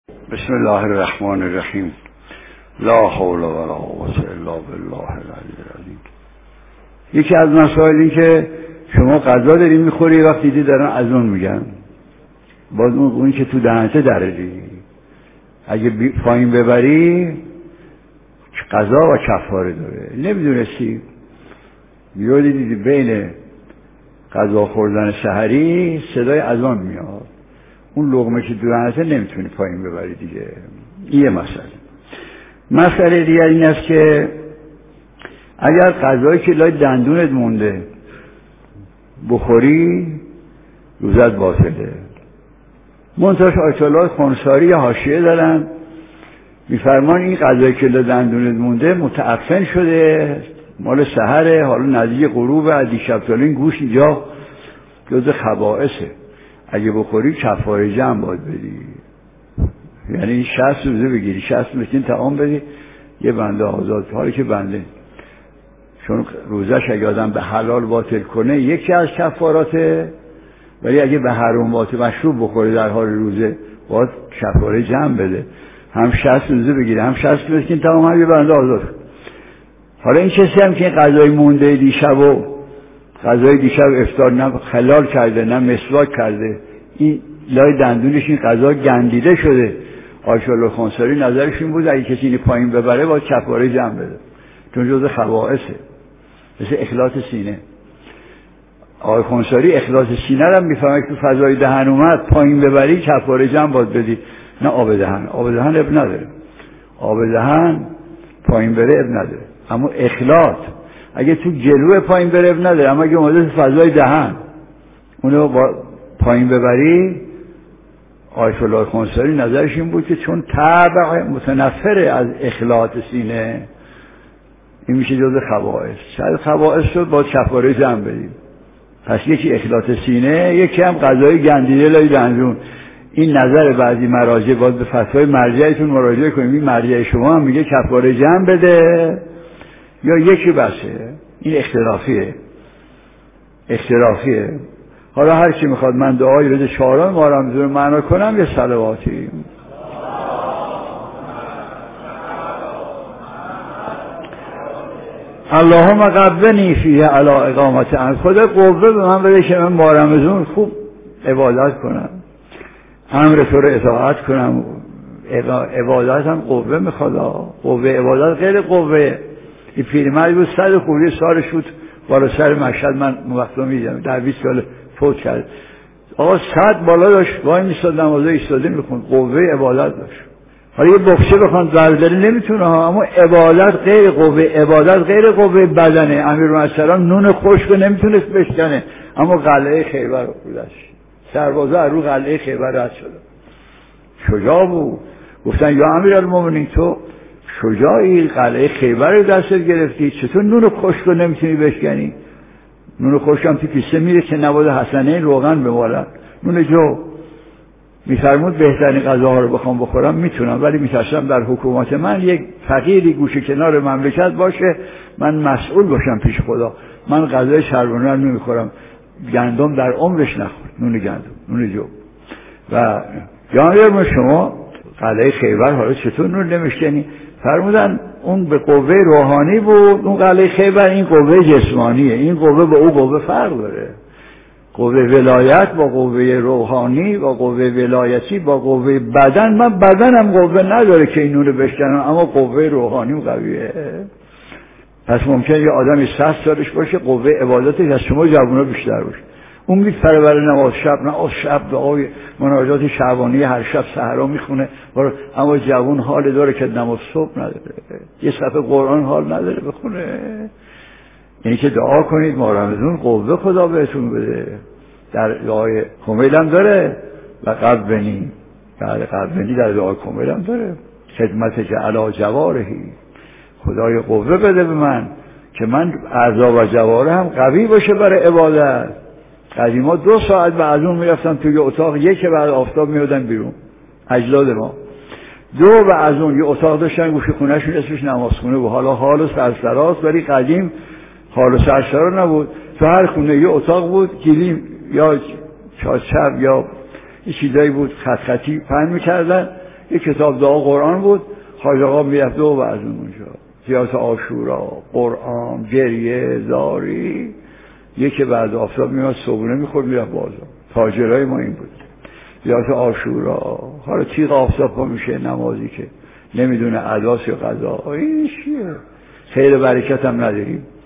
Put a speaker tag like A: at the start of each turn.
A: بسم الله الرحمن الرحیم. لا حول ولا قوة الا بالله العلی العظیم. یکی از مسائلی که شما غذا داری میخوری وقتی دیدی دارن اذان میگن، باز اون که تو دهنته دردی اگه پایین ببری قضا و کفاره داره. نمیدونستی یادی دیدی بین غذا خوردن سحری صدای اذان میاد، اون لقمه که دهنته نمیتونی پایین ببری دیگه. این یه مسئله دیگر این است که اگر غذایی که لای دندونت مونده بخوری روزت باطله. منتهاش آیت الله خونساری حاشیه دارن میفرمان این غذایی که لای دندونت مونده متعفن شده، مال سحره، حالا نزدیک غروب، از دیشب تا این گوش اینجا جز خبائثه، اگه بخوری کفاره جمع باید بدی. یعنی 60 روزه بگیری، 60 مسکین طعام بدی، یه بنده آزاد. حالی که بنده چون روزش اگه آدم به حلال باطل کنه یکی از کفاراته، ولی اگه به حرام باطل مشروب بخوره در حال روزه باید کفاره جمع بده، هم 60 روزه بگیری هم 60 مسکین طعام، هم یه بنده آزاد. حالا این کسی هم که این غذای مونده دیشب و غذای دیشب افطار نه خلال کرده نه مسواک کرده، این لای دندونش این غذا گندیده شده، آیت الله خونساری نظرش این بود اگه کسی اینو پایین ببره باید کفاره جمع بده، چون جزء خبائثه، مثل اخلاط سینه. آقای خونساری اخلاط سینه رو میفهمه که فضای دهن اومد پایین ببری کفاره جمع باید بدی، نه آب دهن. آب دهن اب نداره، آب دهن پایین بره اب نداره، اما اخلاط اگه تو جلو پایین بره اب نداره، اما اگه اومده تو فضای دهن اونو با پایین ببری، آیت الله خونساری نظرش این بود که چون تبع متنفره از اخلاط سینه، این میشه جزء خبائث. شاید خبائث شد با کفاره جمع بدیم. پس یکی اخلاط سینه، یکی هم غذای گندیده لای دندون. این نظر بعضی مراجع، باید به فتوای مرجعتون مراجعه کنیم. این مرجع شما هم میگه کفاره جمع بده یا یکی بسه. این اختلافیه. حالا هر کی میخواد من دعای روز چهارم ماه رمضان معنا کنم یه صلواتی. اللهم قوّنی فیه علی اقامت امر. خدا قوه به من بده که من ماه رمضان خوب عبادت کنم، امر تو رو اطاعت کنم. عبادت هم قوه میخواد، قوه عبادت غیر قوه. این پیرمرد بود 100 خوری سالش بود بالا سر مشهد، من وقتا میدیدم در 20 سال فوت کرد. آقا 100 بالا داشت، وای میستاد نمازه ایستاده میخوند، قوه عبادت داشت. حالا یه بخشه بخوان زلزله نمیتونه ها، اما عبادت غیر قوه، عبادت غیر قوه بدنه. امیرالمؤمنین نون خشک نمیتونست بشکنه، اما قلعه خیبر رو داشت، سربازا از رو قلعه خیبر رد شدن. شجاع بود. گفتن یا امیرالمؤمنین تو شجاعی، قلعه خیبر رو دستت گرفتی، چطور نون خشک رو نمیتونی بشکنی؟ نون خشک هم تو کیسه میره که نباید حسنین روغن بمالن، نون جو. میفرمود بهترین غذاها رو بخوام بخورم میتونم، ولی میترسم در حکومت من یک فقیری گوشه کنار مملکت باشه من مسئول باشم پیش خدا. من غذای چربونه رو نمیخورم، گندم در عمرش نخورد، نون گندم، نون جو. و یادم شما قلعه خیبر حالا چطور نون نمیشکنی؟ فرمودن اون به قوه روحانی بود اون قلعه خیبر، این قوه جسمانیه. این قوه با اون قوه فرق داره. قوه ولایت با قوه روحانی با قوه ولایتی با قوه بدن. من بدنم قوه نداره که این نونو بشکنم، اما قوه روحانی قویه. پس ممکنه یه آدمی 100 سالش باشه قوه عبادتش از شما جوونا بیشتر باشه. اون میپره برای نماز شب دعای مناجات شعبانی هر شب سحرا میخونه، اما جوون حال داره که نماز صبح نداره، یه صفحه قرآن حال نداره بخونه. یعنی که دعا کنید ماه رمضان قوه خدا بهتون بده. در دعای کمیل هم داره و قوّنی، قوّنی در دعای کمیل هم داره، خدمت که علی جوارحی، خدای قوه بده به من که من اعضا و جواره هم قوی باشه برای عبادت. قدیما 2 ساعت بعد اون میرفتن توی اتاق، یک بعد آفتاب میادن بیرون اجداد ما. 2 بعد اون یه اتاق داشتن گوشه خونهشون اسمش نمازخونه بود. حالا حال و سرسراست، ولی قدیم حال و سرسرا نبود. تو هر خونه یه اتاق بود، گلیم یا چارچوب یا یه چیزایی بود خط خطی پهن میکردن یه کتاب دعا قرآن بود، حاج آقا میرفته و وعظ اونجا، قیاس عاشورا، قرآن، گریه، زاری. یکی بعد آفتاب میاد صبحونه میخورد میرفت بازار. تاجرای ما این بود، قیاس عاشورا. حالا تیغ آفتاب پا میشه نمازی که نمیدونه اداس یا قضا، این چیه؟ خیر برکت هم نداریم.